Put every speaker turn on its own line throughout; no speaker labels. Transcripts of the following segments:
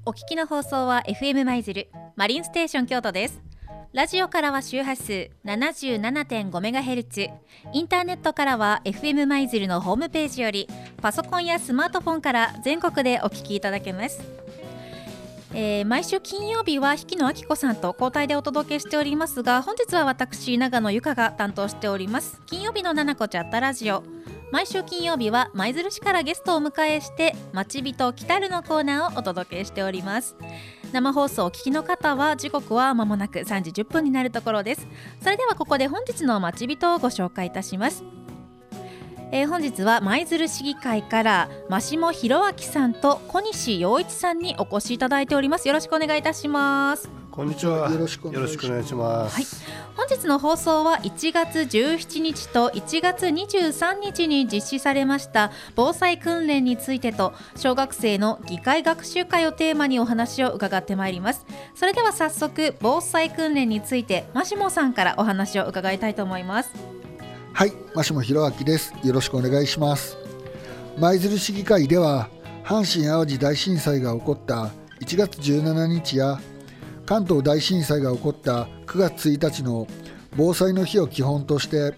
お聞きの放送は FM 舞鶴マリンステーション京都です。ラジオからは周波数 77.5MHz、 インターネットからは FM 舞鶴のホームページよりパソコンやスマートフォンから全国でお聞きいただけます。毎週金曜日は引野明子さんと交代でお届けしておりますが、本日は私長野由香が担当しております。金曜日の七子チャットラジオ、毎週金曜日は舞鶴市からゲストをお迎えして町人来たるのコーナーをお届けしております。生放送をお聞きの方は時刻は間もなく3時10分になるところです。それではここで本日の町人をご紹介いたします。本日は舞鶴市議会から真下弘明さんと小西洋一さんにお越しいただいております。よろしくお願いいたします。
こんにちは。よろしくお願いします。
はい、本日の放送は1月17日と1月23日に実施されました防災訓練についてと、小学生の議会学習会をテーマにお話を伺ってまいります。それでは早速防災訓練について真下さんからお話を伺いたいと思います。
はい、真下弘明です。よろしくお願いします。舞鶴市議会では阪神淡路大震災が起こった1月17日や関東大震災が起こった9月1日の防災の日を基本として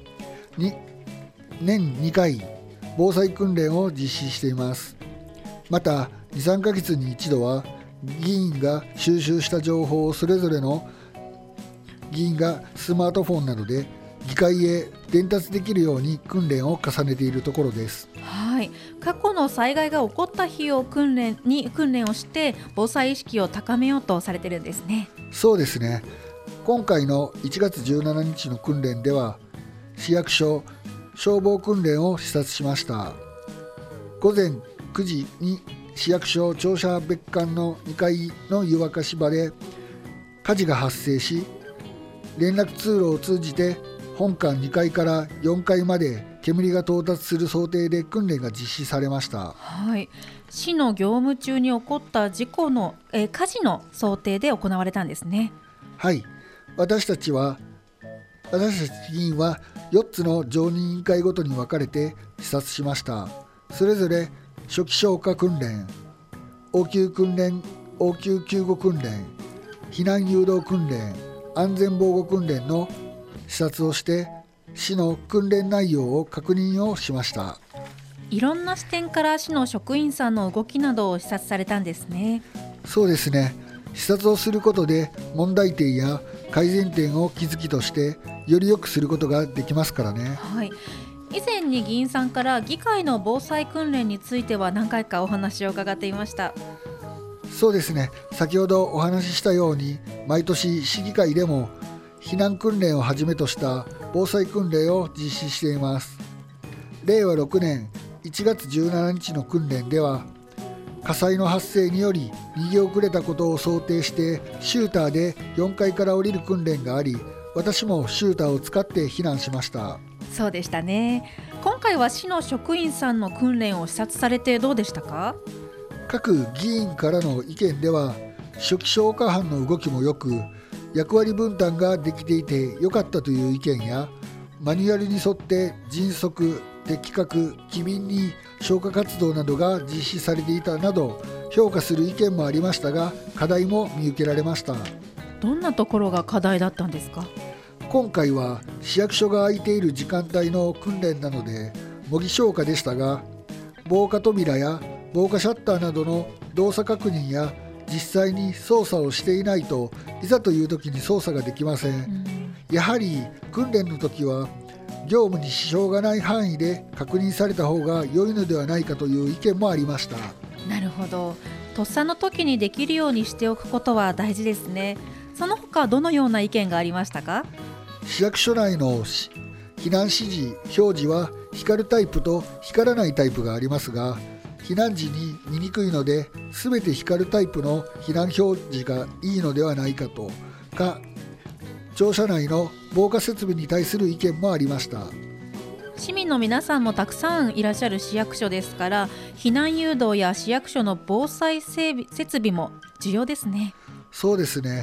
年2回防災訓練を実施しています。また 2,3 ヶ月に一度は議員が収集した情報をそれぞれの議員がスマートフォンなどで議会へ伝達できるように訓練を重ねているところです。
はい、過去の災害が起こった日を訓練をして防災意識を高めようとされているんですね。
そうですね。今回の1月17日の訓練では市役所消防訓練を視察しました。午前9時に市役所庁舎別館の2階の湯沸かし場で火事が発生し、連絡通路を通じて本館2階から4階まで煙が到達する想定で訓練が実施されました。
はい、市の業務中に起こった火事の想定で行われたんですね。
はい、私たち議員は4つの常任委員会ごとに分かれて視察しました。それぞれ初期消火訓練、応急救護訓練、避難誘導訓練、安全防護訓練の視察をして市の訓練内容を確認をしました。
いろんな視点から市の職員さんの動きなどを視察されたんですね。
そうですね。視察をすることで問題点や改善点を気づきとしてより良くすることができますからね。
はい、以前に議員さんから議会の防災訓練については何回かお話を伺っていました。
そうですね。先ほどお話ししたように毎年市議会でも避難訓練をはじめとした防災訓練を実施しています。令和6年1月17日の訓練では火災の発生により逃げ遅れたことを想定してシューターで4階から降りる訓練があり、私もシューターを使って避難しました。
そうでしたね。今回は市の職員さんの訓練を視察されてどうでしたか？
各議員からの意見では初期消火班の動きもよく役割分担ができていて良かったという意見や、マニュアルに沿って迅速、的確、機敏に消火活動などが実施されていたなど評価する意見もありましたが、課題も見受けられました。
どんなところが課題だったんですか？
今回は市役所が空いている時間帯の訓練なので模擬消火でしたが、防火扉や防火シャッターなどの動作確認や実際に操作をしていないといざという時に操作ができません。やはり訓練の時は業務に支障がない範囲で確認された方が良いのではないかという意見もありました。
なるほど。とっさの時にできるようにしておくことは大事ですね。その他どのような意見がありましたか？
市役所内の避難指示表示は光るタイプと光らないタイプがありますが、避難時に見にくいので全て光るタイプの避難表示がいいのではないかとか、庁舎内の防火設備に対する意見もありました。
市民の皆さんもたくさんいらっしゃる市役所ですから、避難誘導や市役所の防災設備も重要ですね。
そうですね。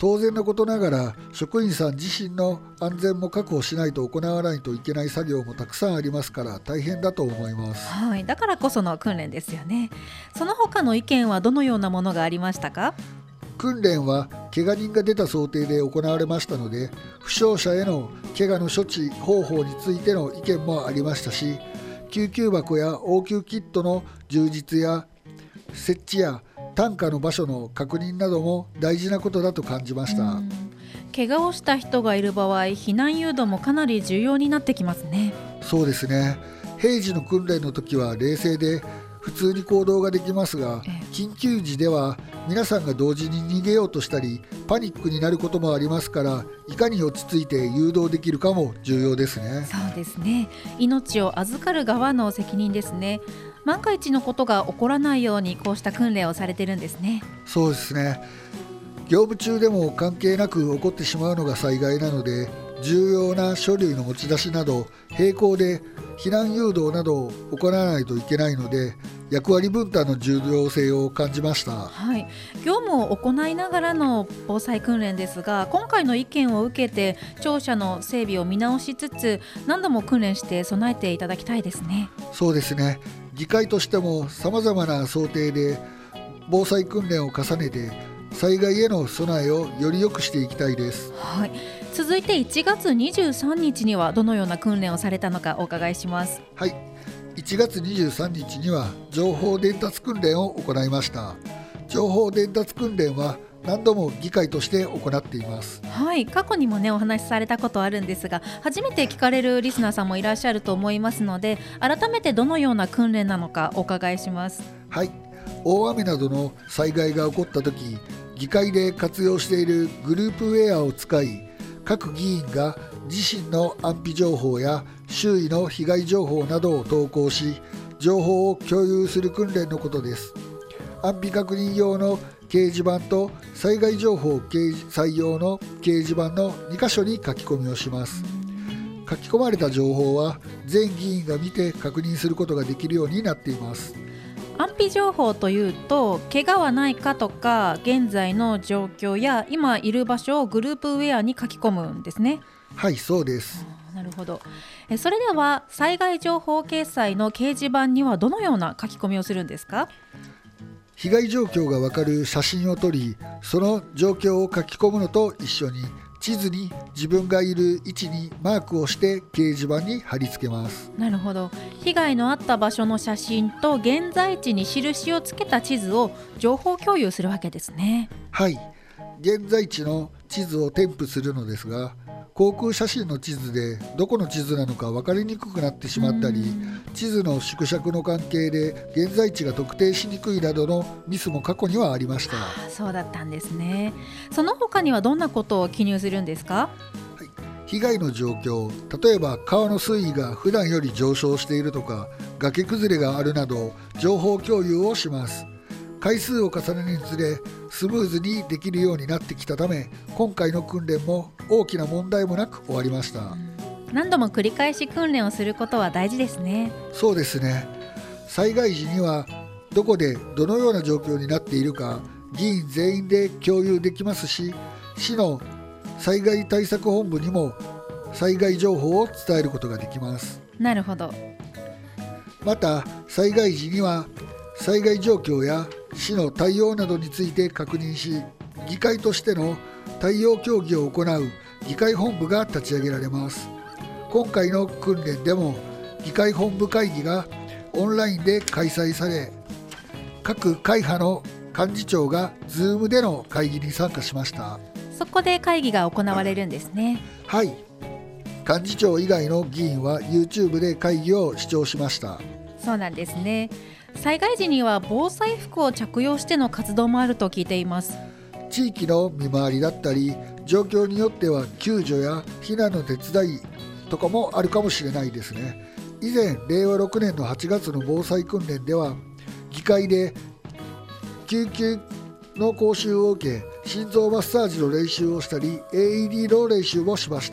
当然のことながら職員さん自身の安全も確保しないと行わないといけない作業もたくさんありますから大変だと思います。
はい、だからこその訓練ですよね。その他の意見はどのようなものがありましたか？
訓練は怪我人が出た想定で行われましたので、負傷者への怪我の処置方法についての意見もありましたし、救急箱や応急キットの充実や設置や担架の場所の確認なども大事なことだと感じました。
怪我をした人がいる場合、避難誘導もかなり重要になってきますね。
そうですね。平時の訓練の時は冷静で普通に行動ができますが、緊急時では皆さんが同時に逃げようとしたりパニックになることもありますから、いかに落ち着いて誘導できるかも重要ですね。
そうですね。命を預かる側の責任ですね。万が一のことが起こらないようにこうした訓練をされてるんですね。
そうですね。業務中でも関係なく起こってしまうのが災害なので、重要な書類の持ち出しなど並行で避難誘導などを行わないといけないので、役割分担の重要性を感じました。
はい、業務を行いながらの防災訓練ですが、今回の意見を受けて庁舎の整備を見直しつつ何度も訓練して備えていただきたいですね。
そうですね。議会としてもさまざまな想定で防災訓練を重ねて災害への備えをより良くしていきたいです。
はい、続いて1月23日にはどのような訓練をされたのかお伺いします。
はい、1月23日には情報伝達訓練を行いました。情報伝達訓練は何度も議会として行っています。
はい、過去にもねお話しされたことあるんですが、初めて聞かれるリスナーさんもいらっしゃると思いますので、改めてどのような訓練なのかお伺いします。
はい、大雨などの災害が起こった時、議会で活用しているグループウェアを使い、各議員が自身の安否情報や周囲の被害情報などを投稿し、情報を共有する訓練のことです。安否確認用の掲示板と災害情報採用の掲示板の2カ所に書き込みをします。書き込まれた情報は全議員が見て確認することができるようになっています。
安否情報というと、怪我はないかとか現在の状況や今いる場所をグループウェアに書き込むんですね。
はい、そうです。
なるほど。それでは災害情報掲載の掲示板にはどのような書き込みをするんですか？
被害状況が分かる写真を撮り、その状況を書き込むのと一緒に地図に自分がいる位置にマークをして掲示板に貼り付けます。
なるほど。被害のあった場所の写真と現在地に印をつけた地図を情報共有するわけですね。
はい、現在地の地図を添付するのですが、航空写真の地図でどこの地図なのか分かりにくくなってしまったり、地図の縮尺の関係で現在地が特定しにくいなどのミスも過去にはありました。
そうだったんですね。その他にはどんなことを記入するんですか？
はい、被害の状況、例えば川の水位が普段より上昇しているとか崖崩れがあるなど情報共有をします。回数を重ねるにつれスムーズにできるようになってきたため、今回の訓練も大きな問題もなく終わりました。
何度も繰り返し訓練をすることは大事ですね。
そうですね。災害時にはどこでどのような状況になっているか議員全員で共有できますし、市の災害対策本部にも災害情報を伝えることができます。
なるほど。
また災害時には災害状況や市の対応などについて確認し、議会としての対応協議を行う議会本部が立ち上げられます。今回の訓練でも議会本部会議がオンラインで開催され、各会派の幹事長が Zoom での会議に参加しました。
そこで会議が行われるんですね。
はい、幹事長以外の議員は YouTube で会議を視聴しました。
そうなんですね。災害時には防災服を着用しての活動もあると聞いています。
地域の見回りだったり、状況によっては救助や避難の手伝いとかもあるかもしれないですね。以前令和6年の8月の防災訓練では議会で救急の講習を受け、心臓マッサージの練習をしたり AED の練習もしました。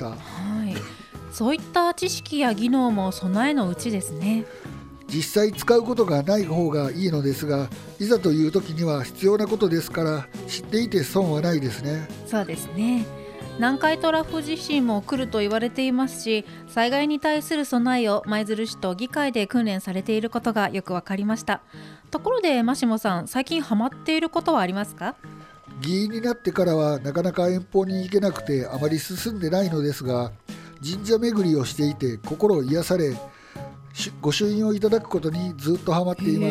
はい、そういった知識や技能も備えのうちですね。
実際使うことがない方がいいのですが、いざという時には必要なことですから知っていて損はないですね。
そうですね。南海トラフ地震も来ると言われていますし、災害に対する備えを舞鶴市と議会で訓練されていることがよく分かりました。ところでマシモさん、最近ハマっていることはありますか？
議員になってからはなかなか遠方に行けなくてあまり進んでないのですが、神社巡りをしていて心を癒され、御朱印をいただくことにずっとハマっています。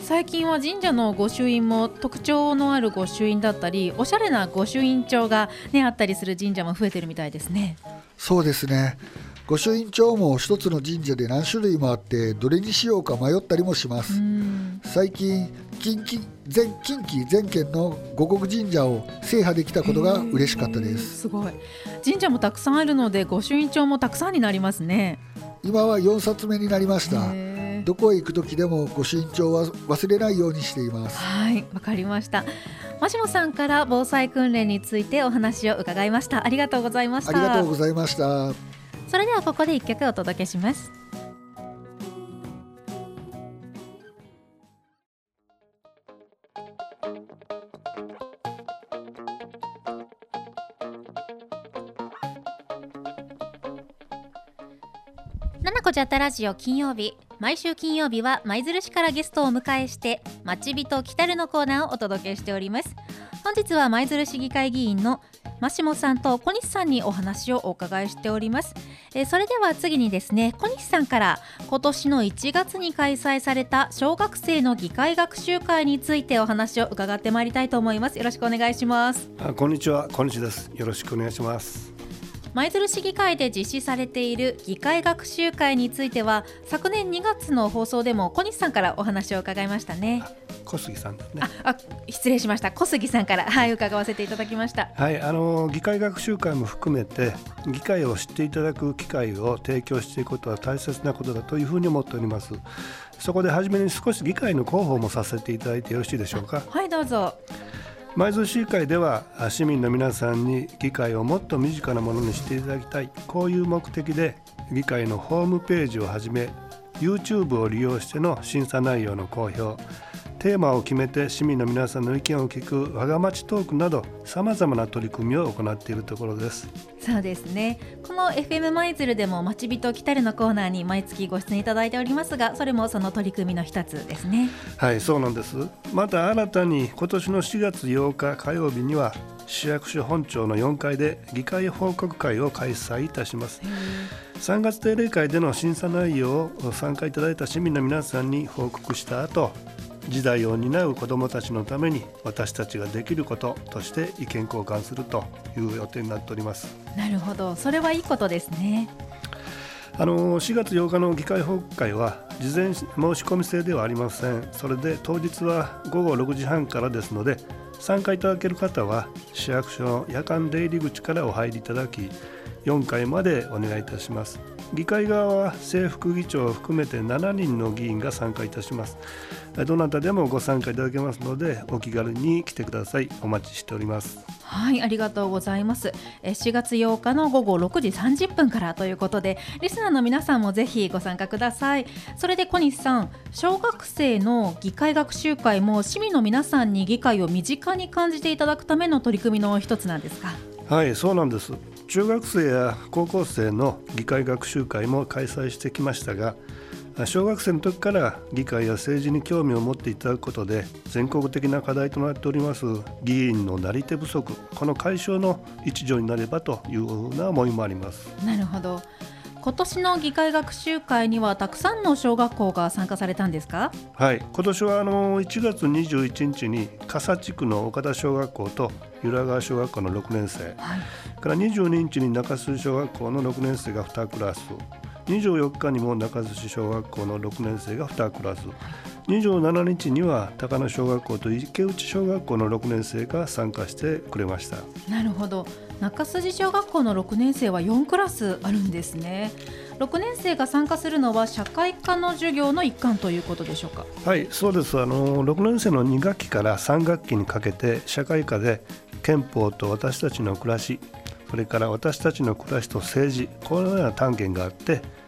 最近は神社の御朱印も特徴のある御朱印だったり、おしゃれな御朱印帳が、あったりする神社も増えてるみたいですね。
そうですね。御朱印帳も一つの神社で何種類もあって、どれにしようか迷ったりもします。最近近畿全県の五国神社を制覇できたことが嬉しかったです。
すごい。神社もたくさんあるので御朱印帳もたくさんになりますね。
今は4冊目になりました。どこへ行く時でも御朱印帳は忘れないようにしています。
はい、わかりました。マシモさんから防災訓練についてお話を伺いました。ありがとうございました。
ありがとうございました。
それではここで1曲お届けします。七子じゃったラジオ金曜日、毎週金曜日は舞鶴市からゲストをお迎えしてまちびと来たるのコーナーをお届けしております。本日は舞鶴市議会議員のマシモさんと小西さんにお話をお伺いしております。それでは次にですね、小西さんから今年の1月に開催された小学生の議会学習会についてお話を伺ってまいりたいと思います。よろしくお願いします。
こんにちは、小西です。よろしくお願いします。
舞鶴市議会で実施されている議会学習会については、昨年2月の放送でも小西さんからお話を伺いましたね。
小杉さんですね。
失礼しました。小杉さんから、伺わせていただきました。
議会学習会も含めて議会を知っていただく機会を提供していくことは大切なことだというふうに思っております。そこで初めに少し議会の広報もさせていただいてよろしいでしょうか。
はい、どうぞ。
舞鶴市議会では市民の皆さんに議会をもっと身近なものにしていただきたい、こういう目的で議会のホームページをはじめ YouTube を利用しての審査内容の公表、テーマを決めて市民の皆さんの意見を聞く我が町トークなどさまざまな取り組みを行っているところです。
そうですね。この FM 舞鶴でもまちびと来たるのコーナーに毎月ご出演いただいておりますが、それもその取り組みの一つですね。
はい、そうなんです。また新たに今年の4月8日火曜日には市役所本庁の4階で議会報告会を開催いたします。3月定例会での審査内容を参加いただいた市民の皆さんに報告した後、時代を担う子どもたちのために私たちができることとして意見交換するという予定になっております。
なるほど、それはいいことですね。
4月8日の議会報告会は事前申し込み制ではありません。それで当日は午後6時半からですので、参加いただける方は市役所の夜間出入り口からお入りいただき、4階までお願いいたします。議会側は正副議長を含めて7人の議員が参加いたします。どなたでもご参加いただけますので、お気軽に来てください。お待ちしております。
はい、ありがとうございます。4月8日の午後6時30分からということで、リスナーの皆さんもぜひご参加ください。それで小西さん、小学生の議会学習会も市民の皆さんに議会を身近に感じていただくための取り組みの一つなんですか？
はい、そうなんです。中学生や高校生の議会学習会も開催してきましたが、小学生の時から議会や政治に興味を持っていただくことで全国的な課題となっております議員のなり手不足、この解消の一助になればというふうな思いもあります。
なるほど。今年の議会学習会にはたくさんの小学校が参加されたんですか？
はい、今年は1月21日に笠地区の岡田小学校と由良川小学校の6年生、から22日に中洲小学校の6年生が2クラス、24日にも中洲小学校の6年生が2クラス、27日には高野小学校と池内小学校の6年生が参加してくれました。
なるほど。中洲小学校の6年生は4クラスあるんですね。6年生が参加するのは社会科の授業の一環ということでしょうか？はい、
そうです。6年生の2学期から3学期にかけて社会科で憲法と私たちの暮らし、それから私たちの暮らしと政治、このような単元があって、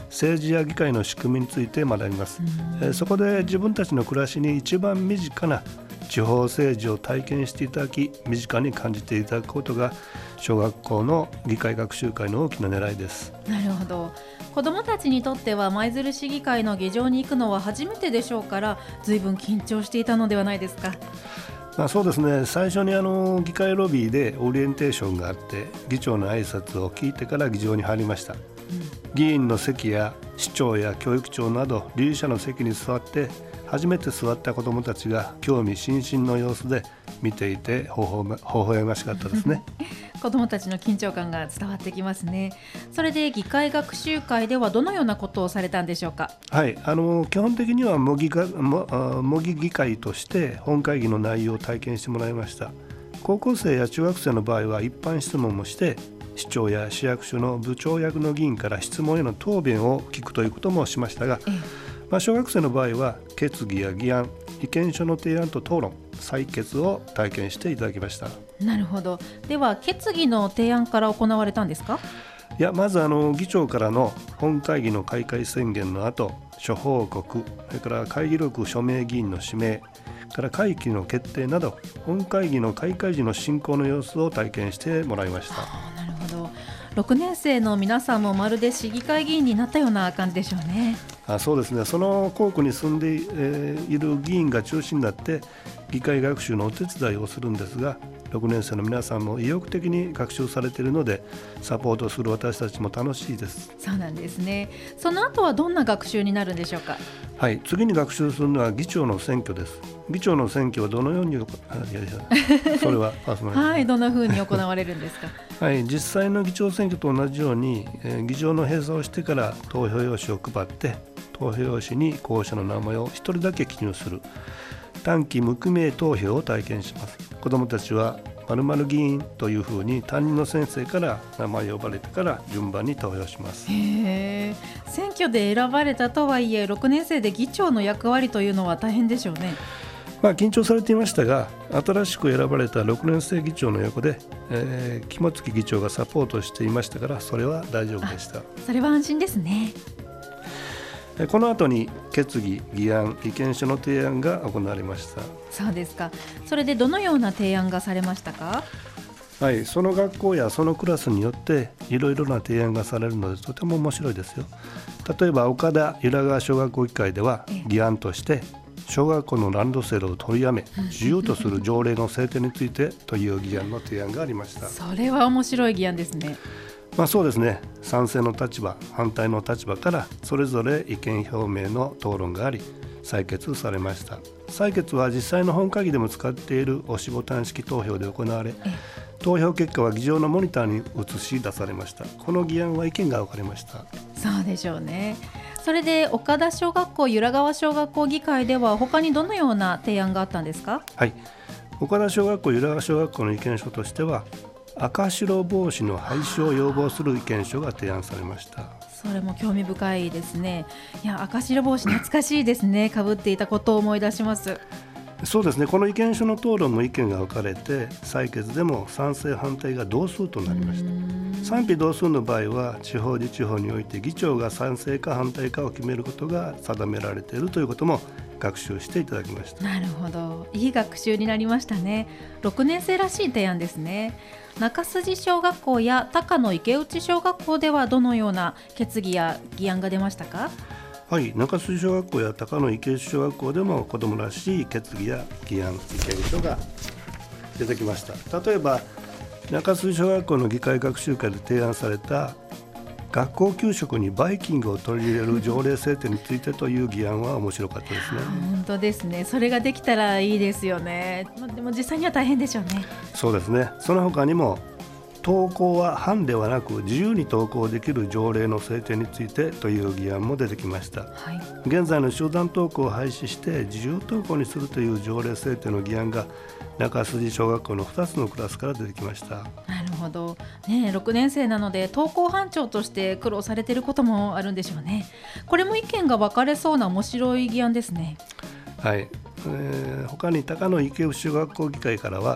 政治や議会の仕組みについて学びます。そこで自分たちの暮らしに一番身近な地方政治を体験していただき、身近に感じていただくことが小学校の議会学習会の大きな狙いです。
なるほど。子どもたちにとっては舞鶴市議会の議場に行くのは初めてでしょうから、随分緊張していたのではないですか？
そうですね。最初に議会ロビーでオリエンテーションがあって、議長の挨拶を聞いてから議場に入りました。議員の席や市長や教育長など理事者の席に座って、初めて座った子どもたちが興味津々の様子で見ていて微笑ましかったですね。
子どもたちの緊張感が伝わってきますね。それで議会学習会ではどのようなことをされたんでしょうか？
はい、基本的には模擬議会として本会議の内容を体験してもらいました。高校生や中学生の場合は一般質問もして、市長や市役所の部長役の議員から質問への答弁を聞くということもしましたが、小学生の場合は決議や議案、意見書の提案と討論、採決を体験していただきました。な
るほど。では決議の提案から行われたんですか？
いや、まず議長からの本会議の開会宣言の後、諸報告、それから会議録署名議員の指名から会期の決定など、本会議の開会時の進行の様子を体験してもらいました。
なるほど。6年生の皆さんもまるで市議会議員になったような感じでしょうね。
そうですね。その校区に住んでいる議員が中心になって議会学習のお手伝いをするんですが、6年生の皆さんも意欲的に学習されているので、サポートする私たちも楽しいです。
そうなんですね。その後はどんな学習になるんでしょうか？
はい、次に学習するのは議長の選挙です。議長の選挙はどのようにそれは
はい、どんなふうに行われるんですか？
はい、実際の議長選挙と同じように、議場の閉鎖をしてから投票用紙を配って、投票用紙に候補者の名前を1人だけ記入する短期無記名投票を体験します。子どもたちは〇〇議員というふうに担任の先生から名前を呼ばれてから順番に投票します。
選挙で選ばれたとはいえ、6年生で議長の役割というのは大変でしょうね。
緊張されていましたが、新しく選ばれた6年生議長の横で、肝付議長がサポートしていましたから、それは大丈夫でした。
それは安心ですね。
この後に決議、議案、意見書の提案が行われました。
そうですか。それでどのような提案がされましたか？
はい、その学校やそのクラスによっていろいろな提案がされるので、とても面白いですよ。例えば岡田由良川小学校議会では、議案として小学校のランドセルを取りやめ、自由とする条例の制定についてという議案の提案がありました。
それは面白い議案ですね。
そうですね。賛成の立場、反対の立場からそれぞれ意見表明の討論があり、採決されました。採決は実際の本会議でも使っている押しボタン式投票で行われ、投票結果は議場のモニターに映し出されました。この議案は意見が分かれました。
そうでしょうね。それで岡田小学校、由良川小学校議会では他にどのような提案があったんですか？
はい、岡田小学校、由良川小学校の意見書としては、赤白帽子の廃止を要望する意見書が提案されました。
それも興味深いですね。いや、赤白帽子懐かしいですね。被っていたことを思い出します。
そうですね。この意見書の討論も意見が分かれて、採決でも賛成反対が同数となりました。賛否同数の場合は地方自治法において議長が賛成か反対かを決めることが定められているということも学習していただきました。
なるほど。いい学習になりましたね。6年生らしい提案ですね。中筋小学校や高野池内小学校ではどのような決議や議案が出ましたか？
はい、中筋小学校や高野池内小学校でも子どもらしい決議や議案、意見書が出てきました。例えば中筋小学校の議会学習会で提案された学校給食にバイキングを取り入れる条例制定についてという議案は面白かったですね。
本当ですね。それができたらいいですよね。でも実際には大変でしょうね。
そうですね。その他にも登校は班ではなく自由に登校できる条例の制定についてという議案も出てきました。現在の集団登校を廃止して自由登校にするという条例制定の議案が中筋小学校の2つのクラスから出てきました。
なるほど、6年生なので登校班長として苦労されていることもあるんでしょうね。これも意見が分かれそうな面白い議案ですね。
はい、他に高野池内小学校議会からは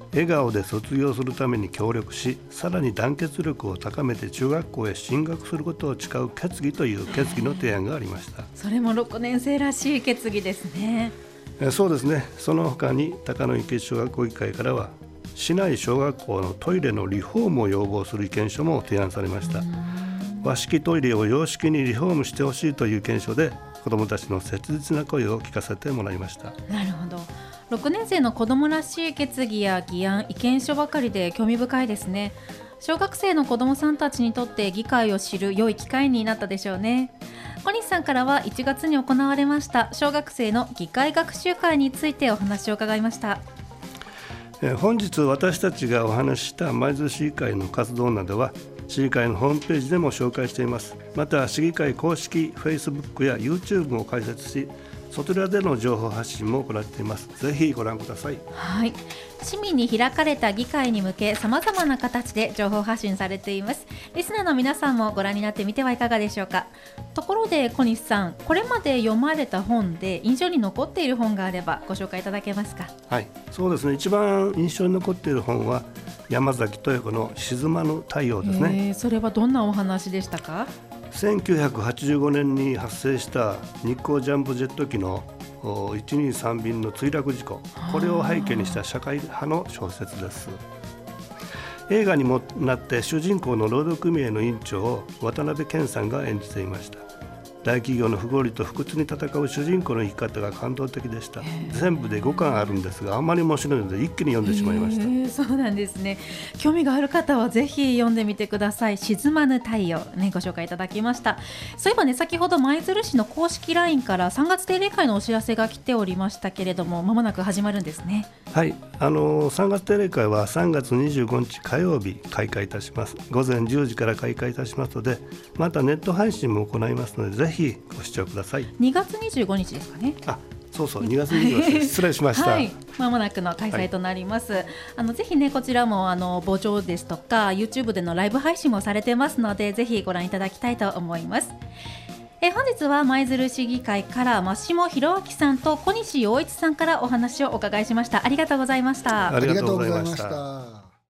笑顔で卒業するために協力し、さらに団結力を高めて中学校へ進学することを誓う決議という決議の提案がありました。
それも6年生らしい決議ですね。
そうですね。その他に高野池小学校議会からは市内小学校のトイレのリフォームを要望する意見書も提案されました。和式トイレを洋式にリフォームしてほしいという意見書で、子どもたちの切実な声を聞かせてもらいました。
なるほど。6年生の子どもらしい決議や議案、意見書ばかりで興味深いですね。小学生の子どもさんたちにとって議会を知る良い機会になったでしょうね。小西さんからは1月に行われました小学生の議会学習会についてお話を伺いました。
本日私たちがお話しした舞鶴市議会の活動などは市議会のホームページでも紹介しています。また市議会公式 Facebook や YouTube も開設し、そちらでの情報発信も行っています。ぜひご覧ください。
はい、市民に開かれた議会に向けさまざまな形で情報発信されています。リスナーの皆さんもご覧になってみてはいかがでしょうか。ところで小西さん、これまで読まれた本で印象に残っている本があればご紹介いただけますか。
はい、そうですね。一番印象に残っている本は山崎豊子の沈まぬ太陽ですね。
それはどんなお話でしたか。
1985年に発生した日航ジャンボジェット機の123便の墜落事故、これを背景にした社会派の小説です。映画にもなって主人公の労働組合の委員長を渡辺謙さんが演じていました。大企業の不合理と不屈に戦う主人公の生き方が感動的でした。全部で5巻あるんですが、あまり面白いので一気に読んでしまいました。
そうなんですね。興味がある方はぜひ読んでみてください。沈まぬ太陽、ね、ご紹介いただきました。そういえばね、先ほど舞鶴市の公式 LINE から3月定例会のお知らせが来ておりましたけれども、間もなく始まるんですね。
はい、3月定例会は3月25日火曜日開会いたします。午前10時から開会いたしますので、またネット配信も行いますので、ぜひご視聴ください。
2月25日ですかね。
そう2月25日失礼しました。
はい、間もなくの開催となります。ぜひね、こちらも傍聴ですとか YouTube でのライブ配信もされてますので、ぜひご覧いただきたいと思います。本日は舞鶴市議会から増下弘明さんと小西洋一さんからお話をお伺いしました。ありがとうございました。
ありがとうございました。